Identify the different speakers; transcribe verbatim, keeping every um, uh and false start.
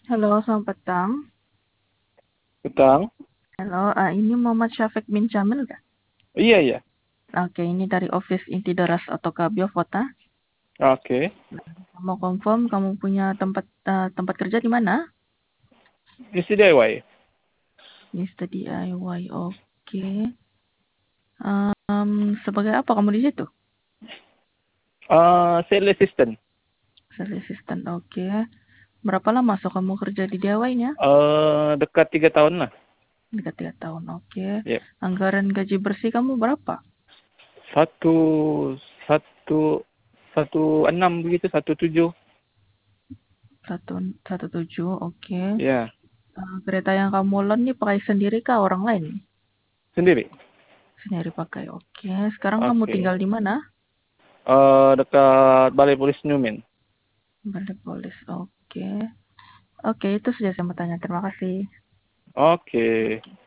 Speaker 1: Halo, selamat petang.
Speaker 2: Utang?
Speaker 1: Halo, ah, ini Muhammad Syafiq bin Jamil nggak?
Speaker 2: Iya, iya.
Speaker 1: Oke, ini dari Office Inti Daras Otoka Biofota.
Speaker 2: Oke.
Speaker 1: Mau confirm kamu punya tempat eh, tempat kerja di mana?
Speaker 2: Isi D I Y.
Speaker 1: Mister D I Y. Oke. Em, sebagai apa kamu di situ?
Speaker 2: Uh, sales assistant.
Speaker 1: Sales assistant. Oke. Berapa lama so kamu kerja di D I Y-nya?
Speaker 2: Uh, dekat tiga tahun lah.
Speaker 1: Dekat tiga tahun. Oke.
Speaker 2: Yep.
Speaker 1: Anggaran gaji bersih kamu berapa?
Speaker 2: Satu, satu, satu enam begitu, satu tujuh.
Speaker 1: Satu satu tujuh. Oke.
Speaker 2: Ya,
Speaker 1: Eh, kereta yang kamu loan nih pakai sendiri kah orang lain?
Speaker 2: sendiri.
Speaker 1: Sendiri pakai. Oke. Sekarang kamu
Speaker 2: Oke.
Speaker 1: tinggal di mana?
Speaker 2: Uh, dekat Balai Polis Numin.
Speaker 1: Balai Polis. Oke. Oke, itu sudah saya mau tanya. Terima kasih.
Speaker 2: Oke.